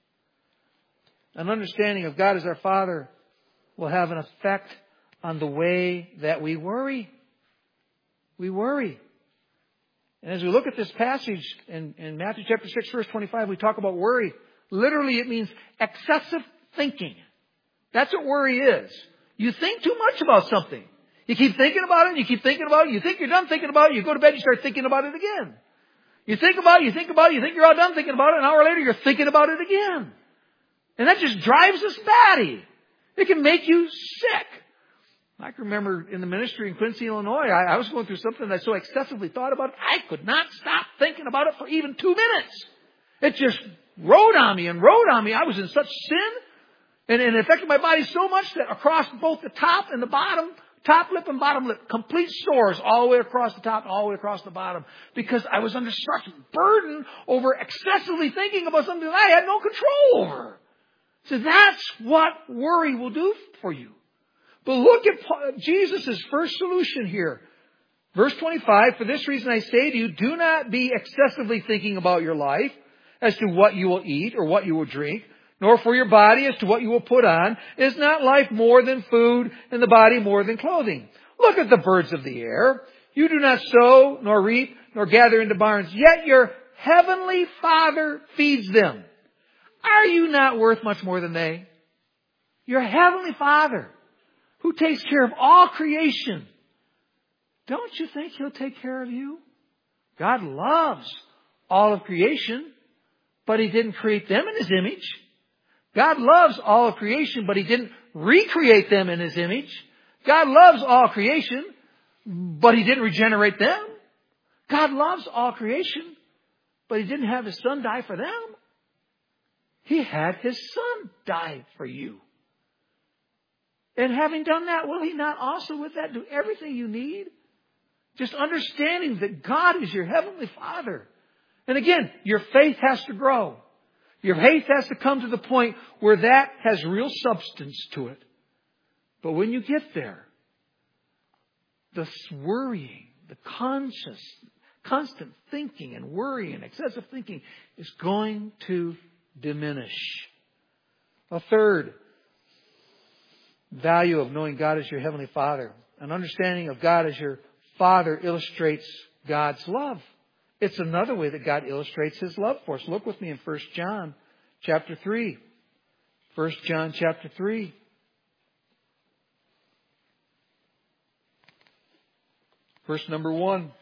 An understanding of God as our Father will have an effect on the way that we worry. We worry. And as we look at this passage in Matthew chapter 6, verse 25, we talk about worry. Literally, it means excessive thinking. That's what worry is. You think too much about something. You keep thinking about it, and you keep thinking about it. You think you're done thinking about it. You go to bed, you start thinking about it again. You think about it, you think about it, you think you're all done thinking about it. An hour later, you're thinking about it again. And that just drives us batty. It can make you sick. I can remember in the ministry in Quincy, Illinois, I was going through something that I so excessively thought about it, I could not stop thinking about it for even 2 minutes. It just rode on me and rode on me. I was in such sin, and it affected my body so much that across both the top and the bottom, top lip and bottom lip, complete sores all the way across the top and all the way across the bottom, because I was under such burden over excessively thinking about something that I had no control over. So that's what worry will do for you. But look at Jesus' first solution here. Verse 25, "For this reason I say to you, do not be excessively thinking about your life as to what you will eat or what you will drink, nor for your body as to what you will put on. Is not life more than food, and the body more than clothing? Look at the birds of the air. You do not sow, nor reap, nor gather into barns, yet your heavenly Father feeds them. Are you not worth much more than they?" Your heavenly Father, who takes care of all creation, don't you think He'll take care of you? God loves all of creation, but He didn't create them in His image. God loves all of creation, but He didn't recreate them in His image. God loves all creation, but He didn't regenerate them. God loves all creation, but He didn't have His Son die for them. He had His Son die for you. And having done that, will He not also with that do everything you need? Just understanding that God is your heavenly Father. And again, your faith has to grow. Your faith has to come to the point where that has real substance to it. But when you get there, the worrying, the constant thinking and worrying and excessive thinking is going to diminish. A third value of knowing God as your heavenly Father. An understanding of God as your Father illustrates God's love. It's another way that God illustrates His love for us. Look with me in 1 John chapter 3. 1 John chapter 3. Verse number 1.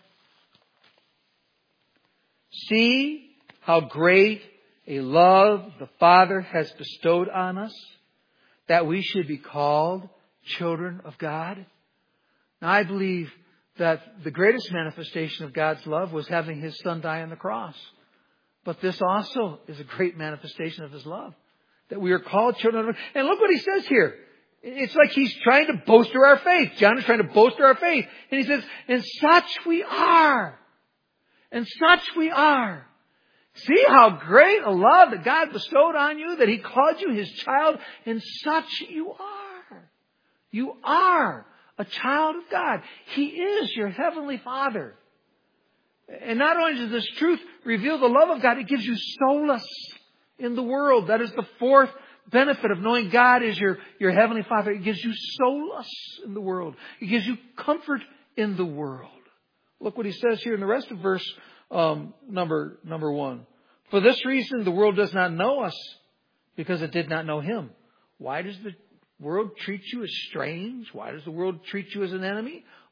"See how great a love the Father has bestowed on us, that we should be called children of God." Now, I believe that the greatest manifestation of God's love was having His Son die on the cross. But this also is a great manifestation of His love, that we are called children of God. And look what He says here. It's like He's trying to bolster our faith. John is trying to bolster our faith. And He says, "And such we are. And such we are." See how great a love that God bestowed on you, that He called you His child, and such you are. You are a child of God. He is your heavenly Father. And not only does this truth reveal the love of God, it gives you solace in the world. That is the fourth benefit of knowing God is your heavenly Father. It gives you solace in the world. It gives you comfort in the world. Look what He says here in the rest of verse number 1. "For this reason the world does not know us, because it did not know Him." Why does the world treat you as strange? Why does the world treat you as an enemy?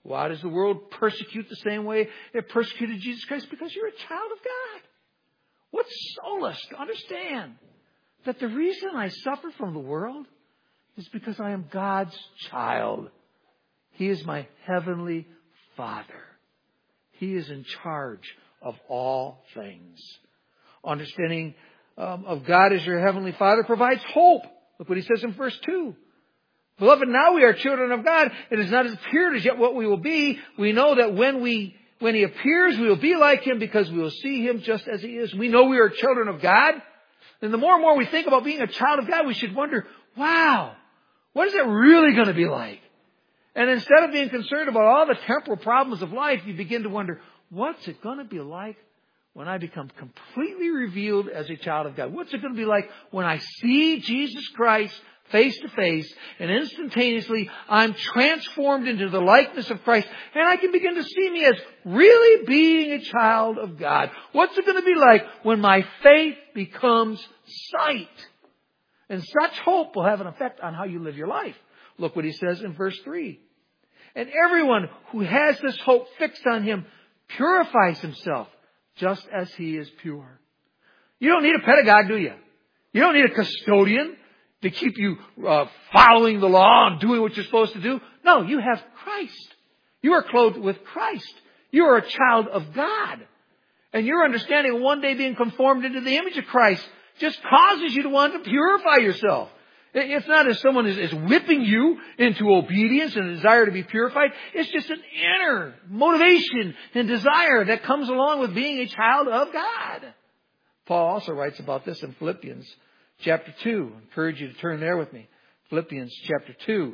Why does the world persecute the same way it persecuted Jesus Christ? Because you're a child of God. What solace to understand that the reason I suffer from the world is because I am God's child. He is my heavenly Father. He is in charge of all things. Understanding of God as your heavenly Father provides hope. Look what he says in verse 2. Beloved, now we are children of God. It has not appeared as yet what we will be. We know that when He appears, we will be like Him because we will see Him just as He is. We know we are children of God. And the more and more we think about being a child of God, we should wonder, wow, what is it really going to be like? And instead of being concerned about all the temporal problems of life, you begin to wonder, what's it going to be like when I become completely revealed as a child of God? What's it going to be like when I see Jesus Christ face to face, and instantaneously I'm transformed into the likeness of Christ, and I can begin to see me as really being a child of God? What's it going to be like when my faith becomes sight? And such hope will have an effect on how you live your life. Look what he says in verse 3. And everyone who has this hope fixed on Him purifies himself just as He is pure. You don't need a pedagogue, do you? You don't need a custodian to keep you following the law and doing what you're supposed to do. No, you have Christ. You are clothed with Christ. You are a child of God. And your understanding of one day being conformed into the image of Christ just causes you to want to purify yourself. It's not as someone is whipping you into obedience and a desire to be purified. It's just an inner motivation and desire that comes along with being a child of God. Paul also writes about this in Philippians chapter 2. I encourage you to turn there with me. Philippians chapter 2.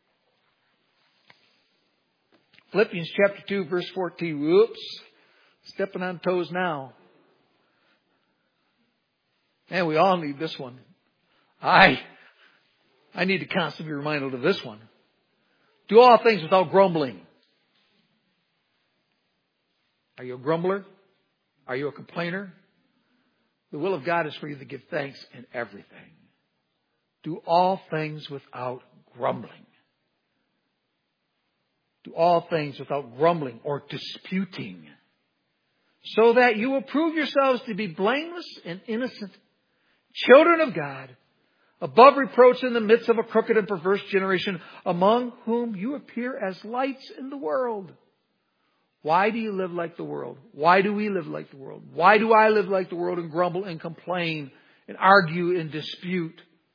Philippians chapter 2 verse 14. Whoops. Stepping on toes now. And we all need this one. I need to constantly be reminded of this one. Do all things without grumbling. Are you a grumbler? Are you a complainer? The will of God is for you to give thanks in everything. Do all things without grumbling. Do all things without grumbling or disputing, so that you will prove yourselves to be blameless and innocent, children of God, above reproach in the midst of a crooked and perverse generation, among whom you appear as lights in the world. Why do you live like the world? Why do we live like the world? Why do I live like the world and grumble and complain and argue and dispute?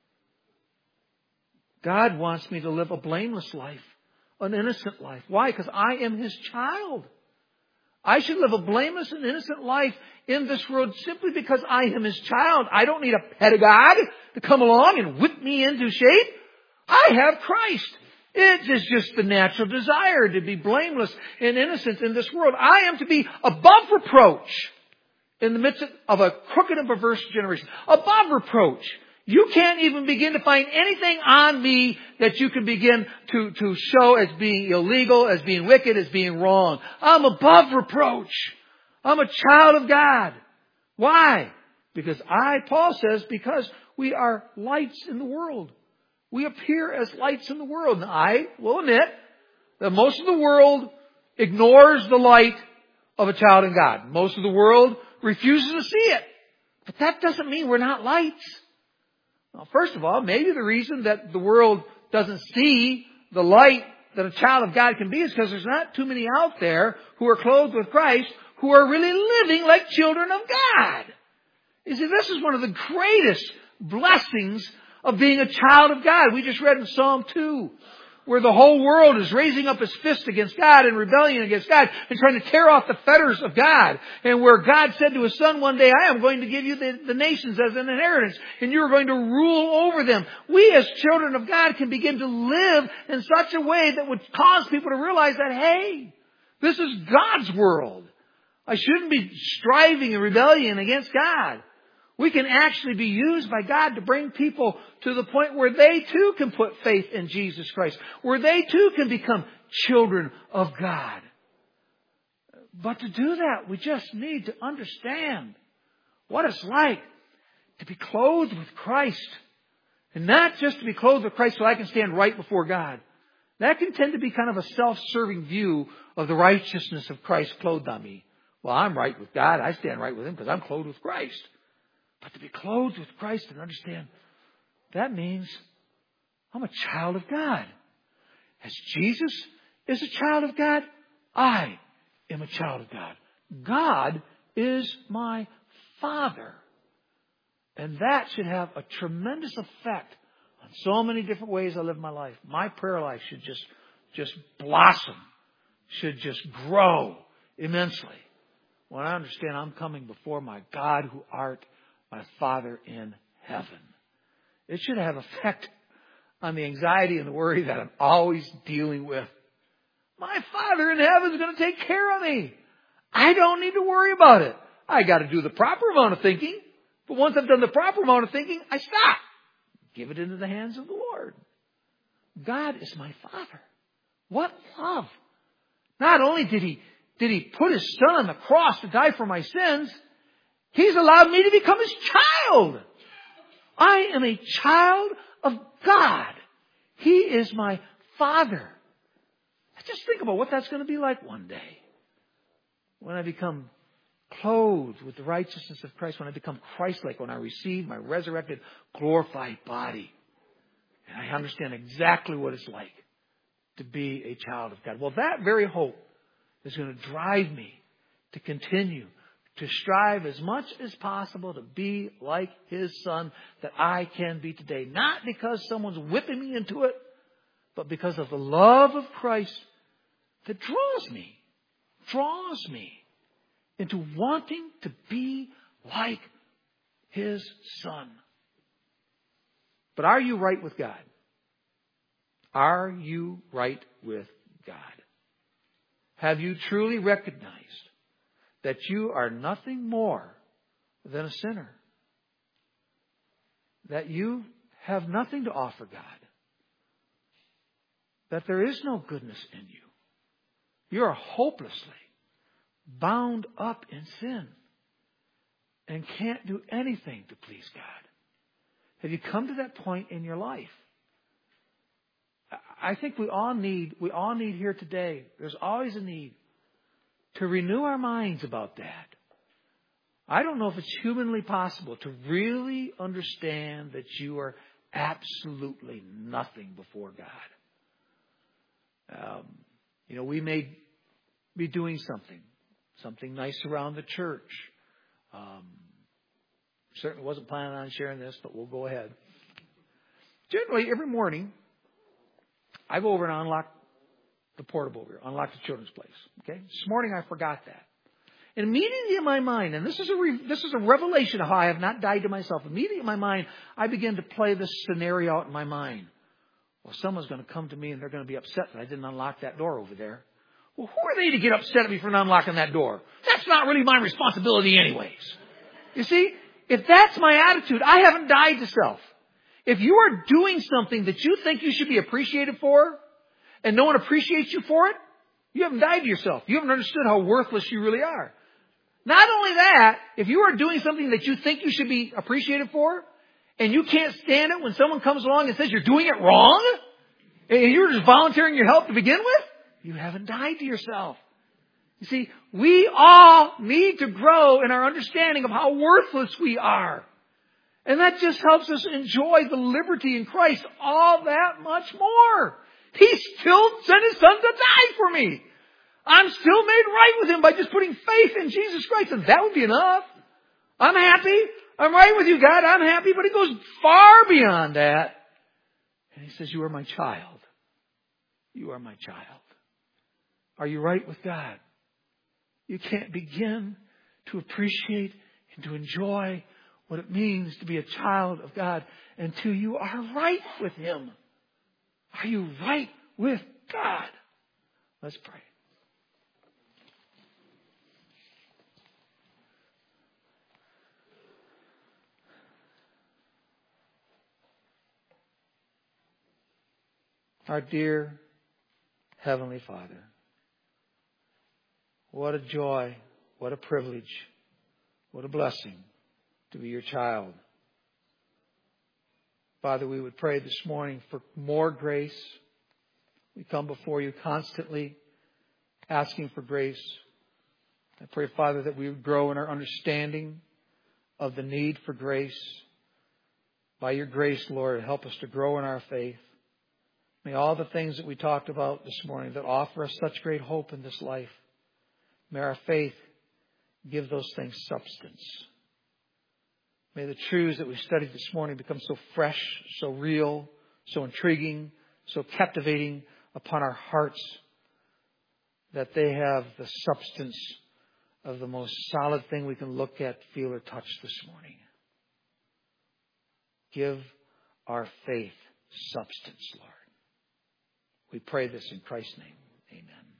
God wants me to live a blameless life, an innocent life. Why? Because I am His child. I should live a blameless and innocent life in this world simply because I am His child. I don't need a pedagogue to come along and whip me into shape. I have Christ. It is just the natural desire to be blameless and innocent in this world. I am to be above reproach in the midst of a crooked and perverse generation. Above reproach. You can't even begin to find anything on me that you can begin to show as being illegal, as being wicked, as being wrong. I'm above reproach. I'm a child of God. Why? Because Paul says, because we are lights in the world. We appear as lights in the world. And I will admit that most of the world ignores the light of a child of God. Most of the world refuses to see it. But that doesn't mean we're not lights. Well, first of all, maybe the reason that the world doesn't see the light that a child of God can be is because there's not too many out there who are clothed with Christ who are really living like children of God. You see, this is one of the greatest blessings of being a child of God. We just read in Psalm 2 where the whole world is raising up its fist against God and rebellion against God and trying to tear off the fetters of God. And where God said to His Son one day, I am going to give you the nations as an inheritance and you are going to rule over them. We as children of God can begin to live in such a way that would cause people to realize that, hey, this is God's world. I shouldn't be striving in rebellion against God. We can actually be used by God to bring people to the point where they too can put faith in Jesus Christ, where they too can become children of God. But to do that, we just need to understand what it's like to be clothed with Christ. And not just to be clothed with Christ so I can stand right before God. That can tend to be kind of a self-serving view of the righteousness of Christ clothed on me. Well, I'm right with God. I stand right with Him because I'm clothed with Christ. But to be clothed with Christ and understand, that means I'm a child of God. As Jesus is a child of God, I am a child of God. God is my Father. And that should have a tremendous effect on so many different ways I live my life. My prayer life should just blossom, should just grow immensely when I understand I'm coming before my God who art my Father in heaven. It should have effect on the anxiety and the worry that I'm always dealing with. My Father in heaven is going to take care of me. I don't need to worry about it. I got to do the proper amount of thinking. But once I've done the proper amount of thinking, I stop. Give it into the hands of the Lord. God is my Father. What love. Not only did He put His Son on the cross to die for my sins, He's allowed me to become His child. I am a child of God. He is my Father. Just think about what that's going to be like one day. When I become clothed with the righteousness of Christ, when I become Christ-like, when I receive my resurrected, glorified body. And I understand exactly what it's like to be a child of God. Well, that very hope is going to drive me to continue to strive as much as possible to be like His Son that I can be today. Not because someone's whipping me into it, but because of the love of Christ that draws me into wanting to be like His Son. But are you right with God? Are you right with God? Have you truly recognized that you are nothing more than a sinner? That you have nothing to offer God? That there is no goodness in you? You are hopelessly bound up in sin and can't do anything to please God. Have you come to that point in your life? I think we all need here today, there's always a need to renew our minds about that. I don't know if it's humanly possible to really understand that you are absolutely nothing before God. We may be doing something nice around the church. Certainly wasn't planning on sharing this, but we'll go ahead. Generally, every morning, I go over and unlock the portable over here, unlock the children's place. Okay, this morning I forgot that, and immediately in my mind, and this is a revelation of how I have not died to myself. Immediately in my mind, I begin to play this scenario out in my mind. Well, someone's going to come to me and they're going to be upset that I didn't unlock that door over there. Well, who are they to get upset at me for not unlocking that door? That's not really my responsibility anyways. You see, if that's my attitude, I haven't died to self. If you are doing something that you think you should be appreciated for, and no one appreciates you for it, you haven't died to yourself. You haven't understood how worthless you really are. Not only that, if you are doing something that you think you should be appreciated for, and you can't stand it when someone comes along and says you're doing it wrong, and you're just volunteering your help to begin with, you haven't died to yourself. You see, we all need to grow in our understanding of how worthless we are. And that just helps us enjoy the liberty in Christ all that much more. He still sent His Son to die for me. I'm still made right with Him by just putting faith in Jesus Christ. And that would be enough. I'm happy. I'm right with you, God. I'm happy. But it goes far beyond that. And He says, you are my child. You are my child. Are you right with God? You can't begin to appreciate and to enjoy what it means to be a child of God until you are right with Him. Are you right with God? Let's pray. Our dear Heavenly Father, what a joy, what a privilege, what a blessing to be your child. Father, we would pray this morning for more grace, We come before you constantly asking for grace. I pray, Father, that we would grow in our understanding of the need for grace. By your grace, Lord, help us to grow in our faith. May all the things that we talked about this morning that offer us such great hope in this life, may our faith give those things substance. May the truths that we studied this morning become so fresh, so real, so intriguing, so captivating upon our hearts that they have the substance of the most solid thing we can look at, feel, or touch this morning. Give our faith substance, Lord. We pray this in Christ's name. Amen.